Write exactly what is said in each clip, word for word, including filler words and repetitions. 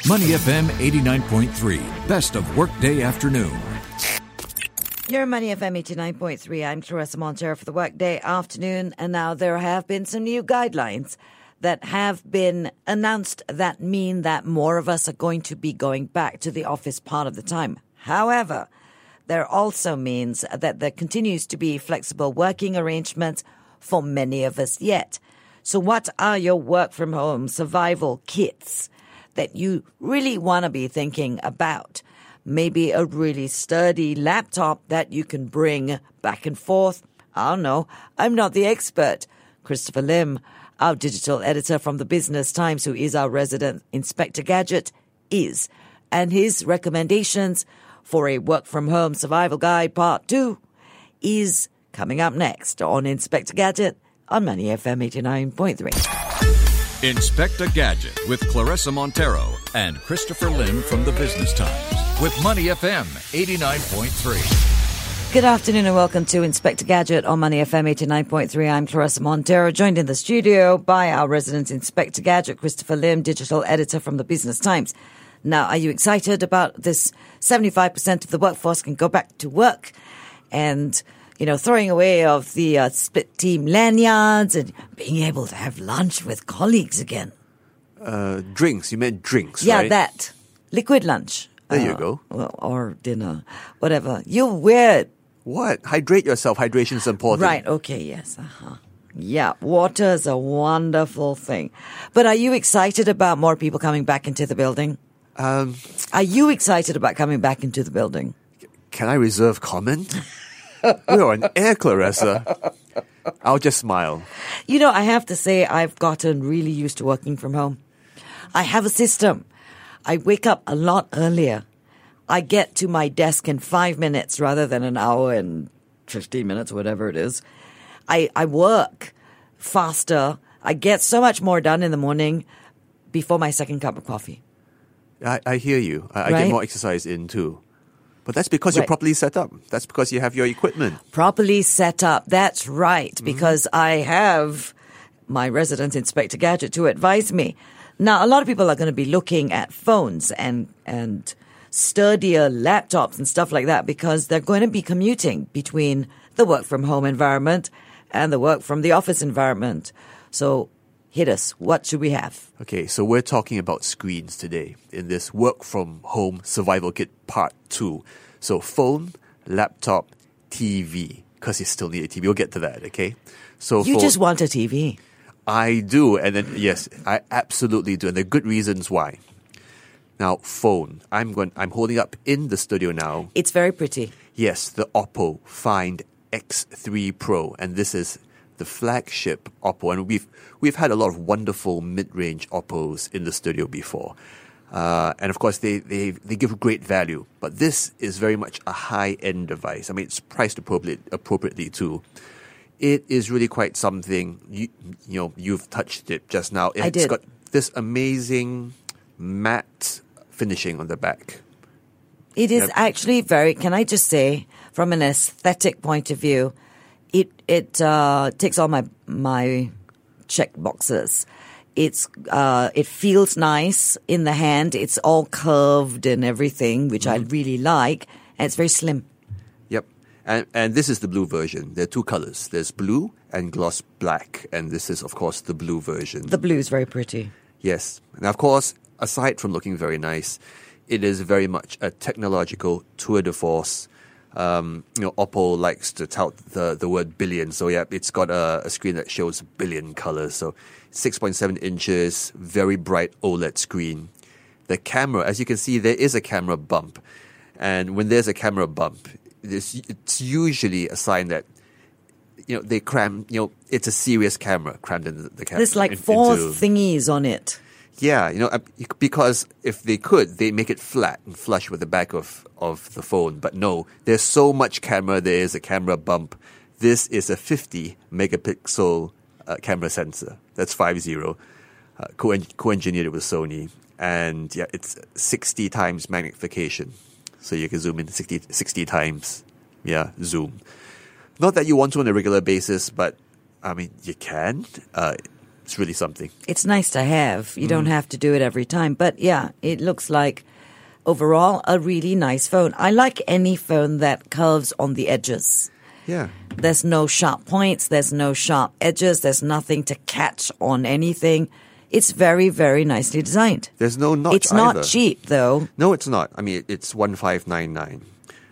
Money F M eighty-nine point three, best of workday afternoon. You're Money F M eighty-nine point three. I'm Clarissa Montero for the workday afternoon. And now there have been some new guidelines that have been announced that mean that more of us are going to be going back to the office part of the time. However, there also means that there continues to be flexible working arrangements for many of us yet. So what are your work from home survival kits that you really want to be thinking about? Maybe a really sturdy laptop that you can bring back and forth. I don't know. I'm not the expert. Christopher Lim, our digital editor from the Business Times, who is our resident Inspector Gadget, is. And his recommendations for a work-from-home survival guide part two is coming up next on Inspector Gadget on Money F M eighty-nine point three. Inspector Gadget with Clarissa Montero and Christopher Lim from the Business Times with Money F M eighty-nine point three. Good afternoon and welcome to Inspector Gadget on Money F M eighty-nine point three. I'm Clarissa Montero, joined in the studio by our resident Inspector Gadget, Christopher Lim, digital editor from the Business Times. Now, are you excited about this? seventy-five percent of the workforce can go back to work and, you know, throwing away of the uh, split team lanyards and being able to have lunch with colleagues again. Uh, drinks. You meant drinks, yeah, right? Yeah, that. Liquid lunch. There uh, you go. Or dinner. Whatever. You're weird. What? Hydrate yourself. Hydration is important. Right. Okay. Yes. Uh-huh. Yeah. Water is a wonderful thing. But are you excited about more people coming back into the building? Um, are you excited about coming back into the building? Can I reserve comment? We're on air, Clarissa. I'll just smile. You know, I have to say I've gotten really used to working from home. I have a system. I wake up a lot earlier. I get to my desk in five minutes rather than an hour and fifteen minutes, whatever it is. I, I work faster. I get so much more done in the morning before my second cup of coffee. I, I hear you. I, I right? get more exercise in too. But that's because right. you're properly set up. That's because you have your equipment. Properly set up. That's right. Mm-hmm. Because I have my resident Inspector Gadget to advise me. Now, a lot of people are going to be looking at phones and, and sturdier laptops and stuff like that because they're going to be commuting between the work from home environment and the work from the office environment. So hit us. What should we have? Okay, so we're talking about screens today in this work from home survival kit part two. So phone, laptop, T V, because you still need a T V. We'll get to that, okay? So You for, just want a T V. I do, and then yes, I absolutely do, and there are good reasons why. Now, phone. I'm going. I'm holding up in the studio now. It's very pretty. Yes, the Oppo Find X three Pro, and this is the flagship Oppo, and we've we've had a lot of wonderful mid-range Oppos in the studio before, uh, and of course they, they they give great value. But this is very much a high-end device. I mean, it's priced appropriate, appropriately too. It is really quite something. You, you know, you've touched it just now. It's I did. got this amazing matte finishing on the back. It is Yep. actually very. Can I just say, from an aesthetic point of view, it it uh, ticks all my my check boxes. It's uh, it feels nice in the hand. It's all curved and everything, which mm-hmm. I really like, and it's very slim. Yep. And and this is the blue version. There are two colors. There's blue and gloss black. And this is, of course, the blue version. The blue is very pretty. Yes. Now, of course, aside from looking very nice, it is very much a technological tour de force. Um, you know, Oppo likes to tout the, the word billion. So, yeah, it's got a, a screen that shows a billion colors. So, six point seven inches, very bright OLED screen. The camera, as you can see, there is a camera bump. And when there's a camera bump, This, it's usually a sign that, you know, they cram, you know, it's a serious camera crammed in the, the camera. There's like in, four into, thingies on it. Yeah, you know, because if they could, they make it flat and flush with the back of, of the phone. But no, there's so much camera, there is a camera bump. This is a fifty megapixel uh, camera sensor. That's five zero. Uh, co- co-engineered it with Sony. And yeah, it's sixty times magnification. So you can zoom in sixty, sixty times. Yeah, zoom. Not that you want to on a regular basis, but, I mean, you can. Uh, it's really something. It's nice to have. You mm. don't have to do it every time. But yeah, it looks like overall a really nice phone. I like any phone that curves on the edges. Yeah. There's no sharp points. There's no sharp edges. There's nothing to catch on anything. It's very, very nicely designed. There's no notch It's either. not cheap, though. No, it's not. I mean, it's one five nine nine.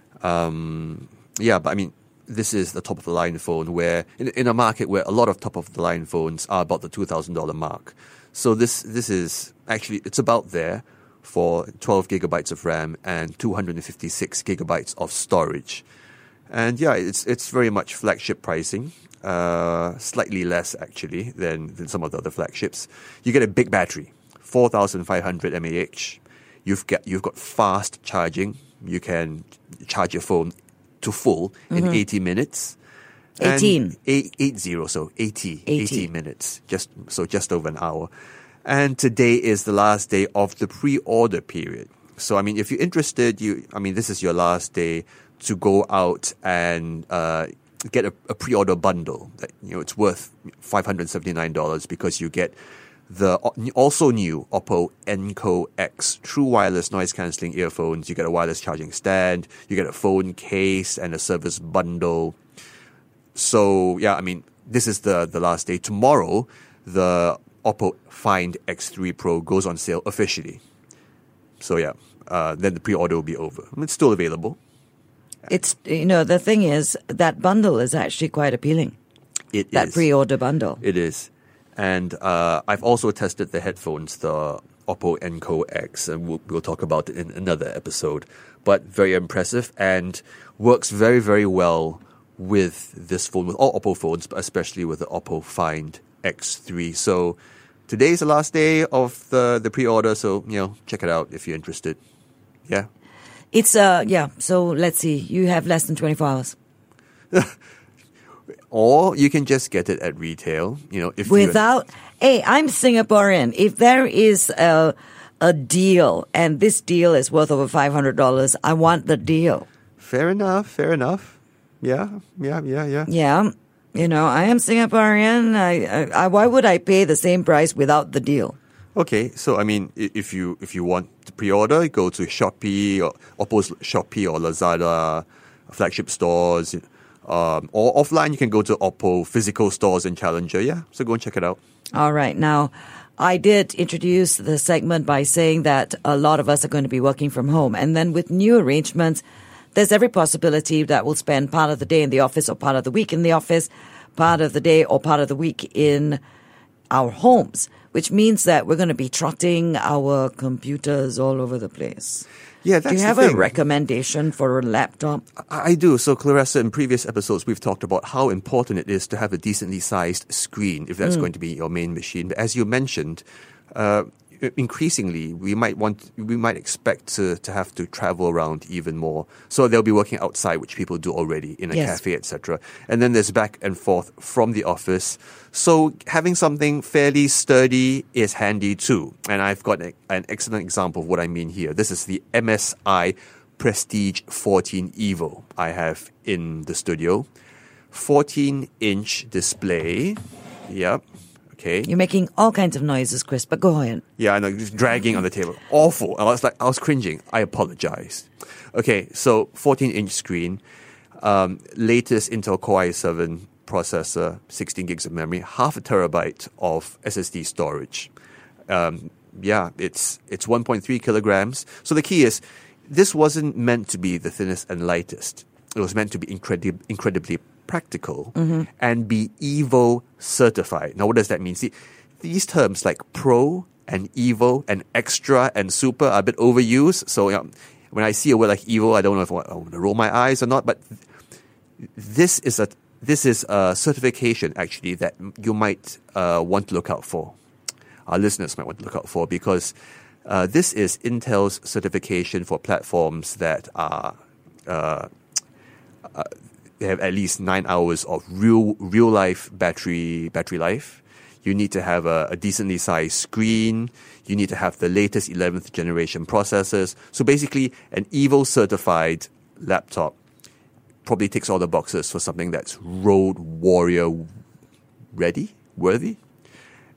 Um, yeah, but I mean, this is the top-of-the-line phone where, in, in a market where a lot of top-of-the-line phones are about the two thousand dollars mark. So this this is actually, it's about there for twelve gigabytes of RAM and two hundred fifty-six gigabytes of storage. And yeah, it's it's very much flagship pricing, uh, slightly less actually than, than some of the other flagships. You get a big battery, four thousand five hundred milliamp hours. You've got, you've got fast charging. You can charge your phone to full in mm-hmm. eighty minutes. eighteen. Eight, eight zero, so eighty, eighty. eighty minutes, just so just over an hour. And today is the last day of the pre-order period. So, I mean, if you're interested, you, I mean, this is your last day to go out and uh, get a, a pre-order bundle. That, you know, it's worth five hundred seventy-nine dollars because you get the also new Oppo Enco X true wireless noise cancelling earphones. You get a wireless charging stand. You get a phone case and a service bundle. So, yeah, I mean, this is the, the last day. Tomorrow, the Oppo Find X three Pro goes on sale officially. So, yeah, uh, then the pre-order will be over. It's still available. It's, you know, the thing is, that bundle is actually quite appealing. It that is. pre-order bundle. It is. And uh, I've also tested the headphones, the Oppo Enco X, and we'll, we'll talk about it in another episode. But very impressive and works very, very well with this phone, with all Oppo phones, but especially with the Oppo Find X three. So today is the last day of the, the pre-order, so, you know, check it out if you're interested. Yeah. It's, uh, yeah, so let's see. You have less than twenty-four hours. Or you can just get it at retail, you know, if Without, hey, I'm Singaporean. If there is a, a deal, and this deal is worth over five hundred dollars, I want the deal. Fair enough, fair enough. Yeah, yeah, yeah, yeah. Yeah, you know, I am Singaporean. I, I, I, why would I pay the same price without the deal? Okay, so I mean, if you if you want to pre-order, go to Shopee or Oppo's Shopee or Lazada flagship stores, um, or offline you can go to Oppo physical stores in Challenger. Yeah, so go and check it out. All right, now I did introduce the segment by saying that a lot of us are going to be working from home, and then with new arrangements, there's every possibility that we'll spend part of the day in the office or part of the week in the office, part of the day or part of the week in our homes, which means that we're going to be trotting our computers all over the place. Yeah, that's Do you have the a thing. recommendation for a laptop? I do. So, Clarissa, in previous episodes, we've talked about how important it is to have a decently sized screen if that's mm. going to be your main machine. But as you mentioned, uh, increasingly, we might want, we might expect to, to have to travel around even more. So they'll be working outside, which people do already in a yes. cafe, et cetera. And then there's back and forth from the office. So having something fairly sturdy is handy too. And I've got an, an excellent example of what I mean here. This is the M S I Prestige fourteen Evo I have in the studio. fourteen inch display. Yep. Okay. You're making all kinds of noises, Chris, but go ahead. Yeah, I know, just dragging on the table. Awful. I was like, I was cringing. I apologize. Okay, so fourteen inch screen, um, latest Intel Core i seven processor, sixteen gigs of memory, half a terabyte of S S D storage. Um, yeah, it's it's one point three kilograms. So the key is, this wasn't meant to be the thinnest and lightest. It was meant to be incredib- incredibly practical mm-hmm. and be Evo certified. Now, what does that mean? See, these terms like Pro and Evo and Extra and Super are a bit overused. So, you know, when I see a word like Evo, I don't know if I want to roll my eyes or not. But this is a this is a certification actually that you might uh, want to look out for. Our listeners might want to look out for because uh, this is Intel's certification for platforms that are uh, uh, they have at least nine hours of real real life battery battery life. You need to have a, a decently sized screen. You need to have the latest eleventh generation processors. So basically, an Evo certified laptop probably ticks all the boxes for something that's road warrior ready, worthy.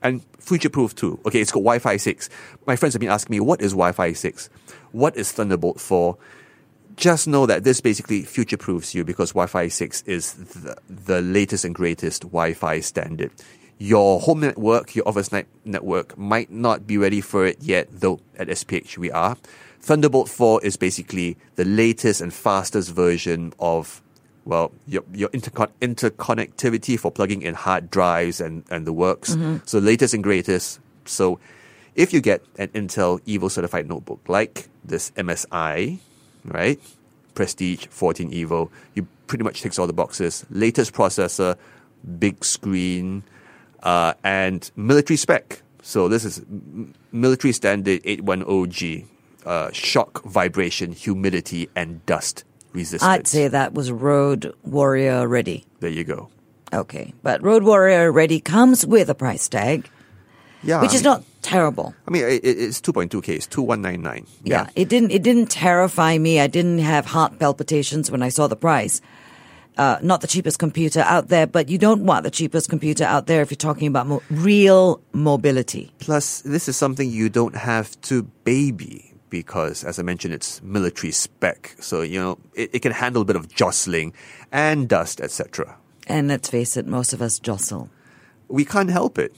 and future-proof too. Okay, it's got Wi-Fi six. My friends have been asking me, what is Wi-Fi six? What is Thunderbolt four? Just know that this basically future-proofs you because Wi-Fi six is the, the latest and greatest Wi-Fi standard. Your home network, your office net- network might not be ready for it yet, though at S P H we are. Thunderbolt four is basically the latest and fastest version of, well, your, your intercon- interconnectivity for plugging in hard drives and, and the works. Mm-hmm. So latest and greatest. So if you get an Intel Evo certified notebook like this M S I, right, Prestige fourteen Evo, you pretty much ticks all the boxes. Latest processor, big screen, uh, and military spec. So this is m- military standard eight ten G. Uh, shock, vibration, humidity, and dust resistance. I'd say that was Road Warrior ready. There you go. Okay, but Road Warrior ready comes with a price tag, yeah, which I is mean, not terrible. I mean, it, it's two point two K. It's two one nine nine. Yeah. yeah, it didn't. It didn't terrify me. I didn't have heart palpitations when I saw the price. Uh, not the cheapest computer out there, but you don't want the cheapest computer out there if you're talking about mo- real mobility. Plus, this is something you don't have to baby. Because, as I mentioned, it's military spec. So, you know, it, it can handle a bit of jostling and dust, et cetera. And let's face it, most of us jostle. We can't help it.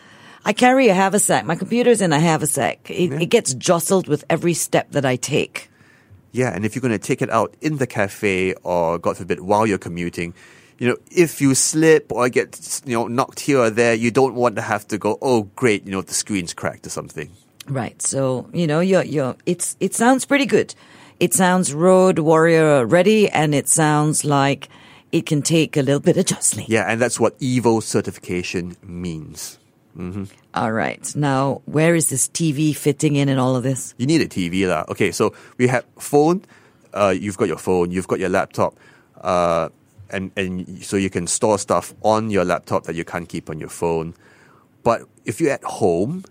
I carry a haversack. My computer's in a haversack. It, Yeah. it gets jostled with every step that I take. Yeah, and if you're going to take it out in the cafe or, God forbid, while you're commuting, you know, if you slip or get, you know, knocked here or there, you don't want to have to go, oh, great, you know, the screen's cracked or something. Right. So, you know, you're, you're, it's, it sounds pretty good. It sounds Road Warrior ready, and it sounds like it can take a little bit of jostling. Yeah, and that's what Evo certification means. Mm-hmm. All right. Now, where is this T V fitting in in all of this? You need a T V, lah. Okay, so we have phone. Uh, you've got your phone. You've got your laptop. Uh, and, and so you can store stuff on your laptop that you can't keep on your phone. But if you're at home,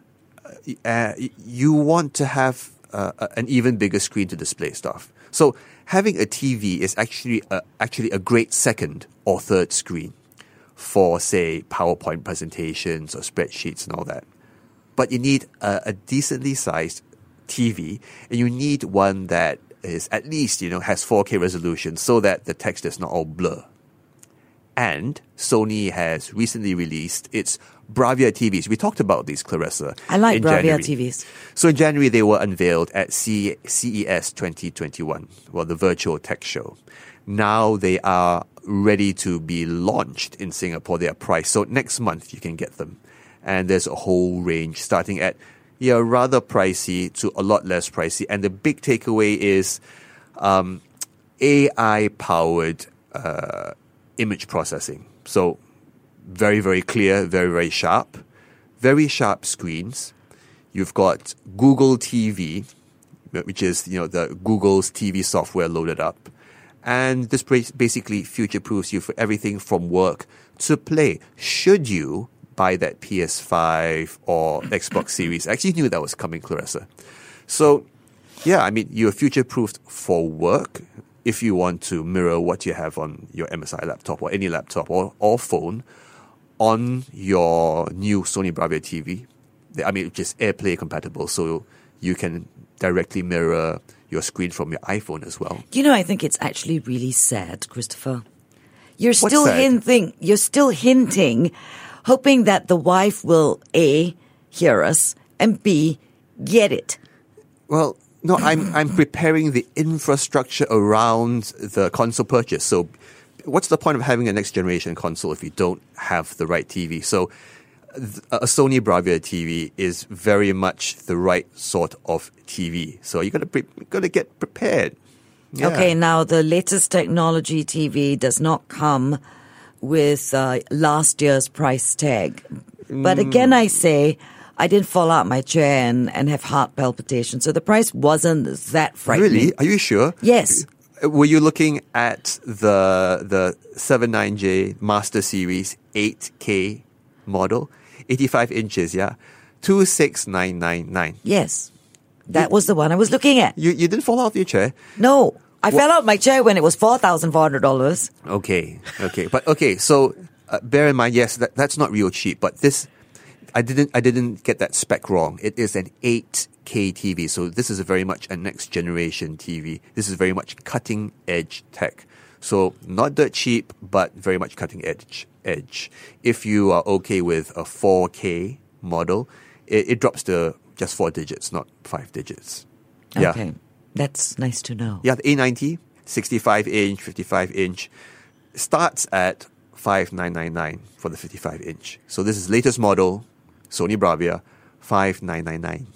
Uh, you want to have uh, an even bigger screen to display stuff. So having a T V is actually a, actually a great second or third screen for, say, PowerPoint presentations or spreadsheets and all that. But you need a, a decently sized T V, and you need one that is at least, you know, has four K resolution so that the text is not all blur. And Sony has recently released its Bravia T Vs. We talked about these, Clarissa. I like in Bravia January. T Vs. So in January, they were unveiled at C- CES twenty twenty-one, well, the virtual tech show. Now they are ready to be launched in Singapore. They are priced. So next month, you can get them. And there's a whole range starting at, yeah, rather pricey to a lot less pricey. And the big takeaway is um, A I-powered uh, image processing. So very, very clear, very, very sharp, very sharp screens. You've got Google T V, which is, you know, the Google's T V software loaded up. And this basically future-proofs you for everything from work to play. Should you buy that P S five or Xbox Series? I actually knew that was coming, Clarissa. So, yeah, I mean, you're future-proofed for work if you want to mirror what you have on your M S I laptop or any laptop or, or phone on your new Sony Bravia T V. I mean, just AirPlay compatible, so you can directly mirror your screen from your iPhone as well. You know, I think it's actually really sad, Christopher. You're What's still sad? hinting, you're still hinting, hoping that the wife will A, hear us, and B, get it. Well, no, I'm I'm preparing the infrastructure around the console purchase. So what's the point of having a next generation console if you don't have the right T V? So a Sony Bravia T V is very much the right sort of T V. So you got to pre- got to get prepared. Yeah. Okay, now the latest technology T V does not come with uh, last year's price tag. But again, I say, I didn't fall out my chair and, and have heart palpitations. So the price wasn't that frightening. Really? Are you sure? Yes. Were you looking at the the seventy-nine J Master Series eight K model? eighty-five inches, yeah? two six nine nine nine. Yes. That was the one I was looking at. You you didn't fall off your chair? No. I fell out my chair when it was four thousand four hundred dollars. Okay, okay. But okay, so uh, bear in mind, yes, that, that's not real cheap, but this I didn't I didn't get that spec wrong. It is an eight K T V, so this is a very much a next generation T V. This is very much cutting edge tech. So not dirt cheap, but very much cutting edge. Edge. If you are okay with a four K model, it, it drops to just four digits, not five digits. Yeah. Okay, that's nice to know. Yeah, the A ninety, sixty-five inch, fifty-five inch, starts at five thousand nine hundred ninety-nine dollars for the fifty-five inch. So this is latest model, Sony Bravia, five thousand nine hundred ninety-nine dollars.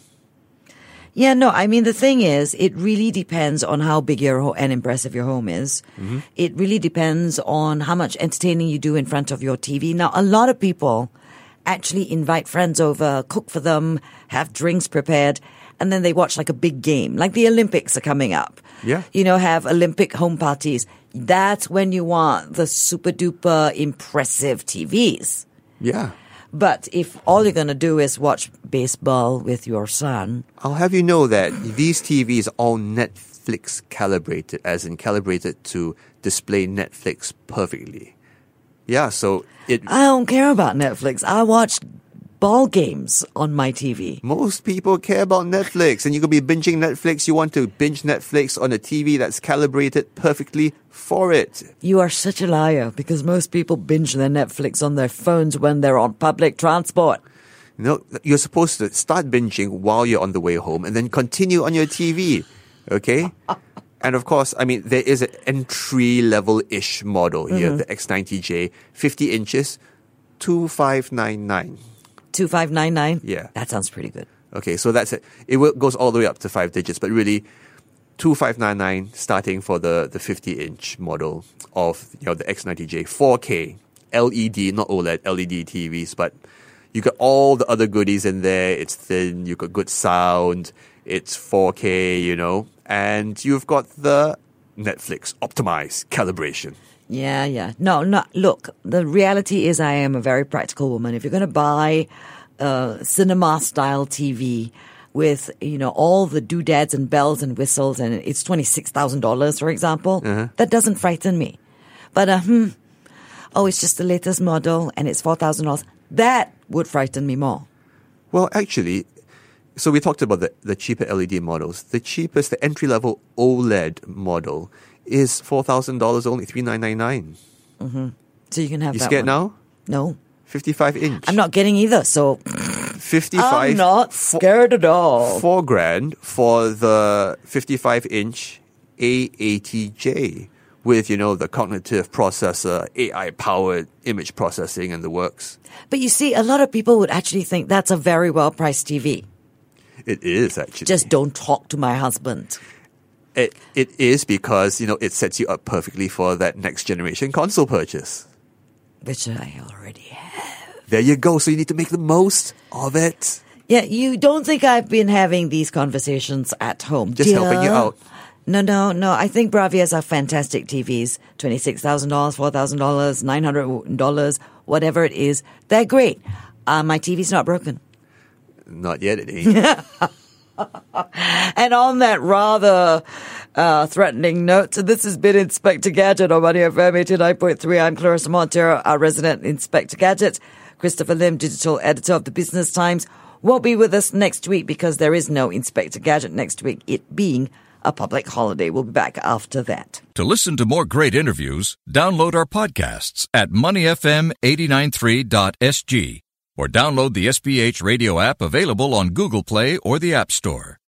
Yeah, no, I mean, the thing is, it really depends on how big your ho- and impressive your home is. Mm-hmm. It really depends on how much entertaining you do in front of your T V. Now, a lot of people actually invite friends over, cook for them, have drinks prepared, and then they watch like a big game. Like the Olympics are coming up. Yeah. You know, have Olympic home parties. That's when you want the super duper impressive T Vs. Yeah. But if all you're going to do is watch baseball with your son... I'll have you know that these T Vs are all Netflix calibrated, as in calibrated to display Netflix perfectly. Yeah, so it... I don't care about Netflix. I watch ball games on my T V. Most people care about Netflix, and you could be binging Netflix. You want to binge Netflix on a T V that's calibrated perfectly for it. You are such a liar, because most people binge their Netflix on their phones when they're on public transport. You know, you're supposed to start binging while you're on the way home and then continue on your T V, okay? And of course, I mean, there is an entry-level-ish model here, mm-hmm. the X ninety J, fifty inches, two thousand five hundred ninety-nine dollars. two thousand five hundred ninety-nine dollars? Yeah. That sounds pretty good. Okay, so that's it. It will, goes all the way up to five digits, but really, two thousand five hundred ninety-nine dollars starting for the, the fifty-inch model of, you know, the X ninety J, four K, L E D, not OLED, L E D T Vs, but you got all the other goodies in there. It's thin, you got good sound, it's four K, you know, and you've got the Netflix optimized calibration. Yeah, yeah. No, no. Look, the reality is I am a very practical woman. If you're going to buy a cinema-style T V with, you know, all the doodads and bells and whistles, and it's twenty-six thousand dollars, for example, uh-huh. that doesn't frighten me. But, uh, hmm, oh, it's just the latest model and it's four thousand dollars. That would frighten me more. Well, actually, so we talked about the, the cheaper L E D models. The cheapest, the entry-level OLED model is four thousand dollars only, three thousand nine hundred ninety-nine dollars. Mm-hmm. So you can have you that scared one. now? No. fifty-five inch. I'm not getting either, so... fifty-five. I'm not scared four, at all. Four grand for the fifty-five inch A eighty J with, you know, the cognitive processor, A I-powered image processing and the works. But you see, a lot of people would actually think that's a very well-priced T V. It is, actually. Just don't talk to my husband. It It is because, you know, it sets you up perfectly for that next generation console purchase. Which I already have. There you go. So you need to make the most of it. Yeah, you don't think I've been having these conversations at home, Just dear? helping you out. No, no, no. I think Bravias are fantastic T Vs. twenty-six thousand dollars, four thousand dollars, nine hundred dollars, whatever it is. They're great. Uh, my T V's not broken. Not yet, it ain't. And on that rather uh, threatening note, this has been Inspector Gadget on Money F M eighty-nine point three. I'm Clarissa Montero, our resident Inspector Gadget. Christopher Lim, digital editor of the Business Times, won't be with us next week because there is no Inspector Gadget next week, it being a public holiday. We'll be back after that. To listen to more great interviews, download our podcasts at money f m eight nine three dot s g or download the S B H radio app available on Google Play or the App Store.